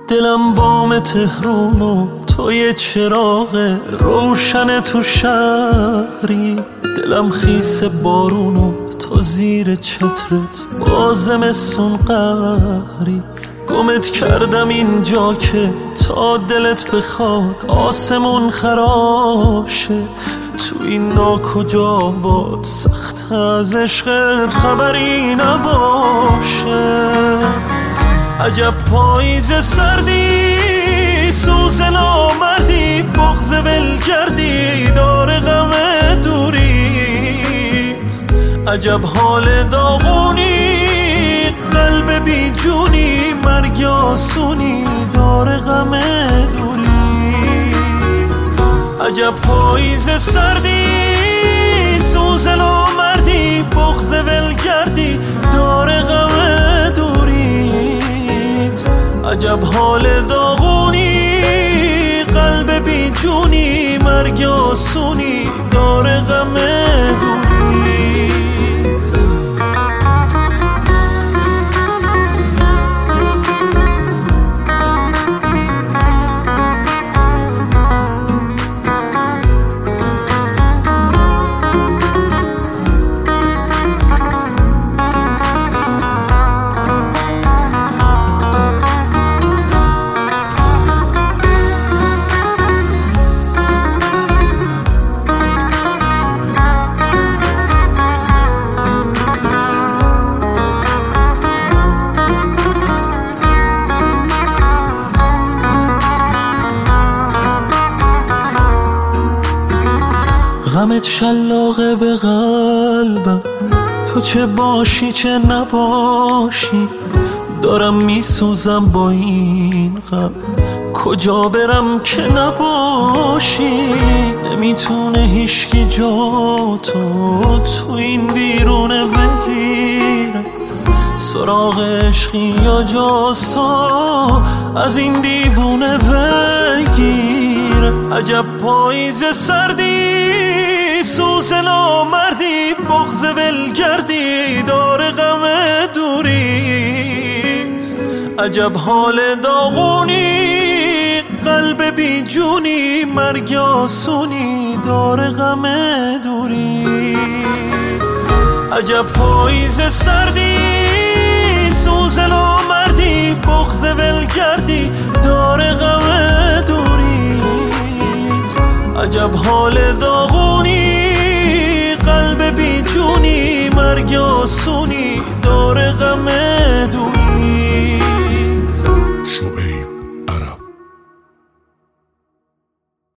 دلم بام تهرون و توی چراغ روشن تو شهری، دلم خیس بارون و تو زیر چترت با زمستون قهری. گمت کردم اینجا که تا دلت بخواد آسمون خراشه، تو این ناکجا باد سخت از عشقت خبری نباشه. عجب پاییز سردی، سوز نامردی، بغض ولگردی، دار غم دوریت. عجب حال داغونی، قلب بی جونی، مرگ آسونی، دار غم دوری. عجب پاییز سردی، سوز نامردی، بغض ولگردی، دار غم دوریت. عجب حال داغونی، قلب بی جونی، مرگ آسونی، دار غم دوری. غمت شلاقه به قلبم، تو چه باشی چه نباشی، دارم میسوزم با این غم، کجا برم که نباشی. نمیتونه هیچکی جا تو این ویرونه بگیره، سراغ عشقی یا جاسا از این دیوونه بگیره. عجب پاییز سردی، سوز نامردی، بغض ولگردی، دار غم دوریت. عجب حال داغونی، قلب بی جونی، مرگ آسونی، دار غم دوری. عجب پاییز سردی، سوز نامردی، بغض ولگردی، دار غم دوریت. عجب حال داغونی،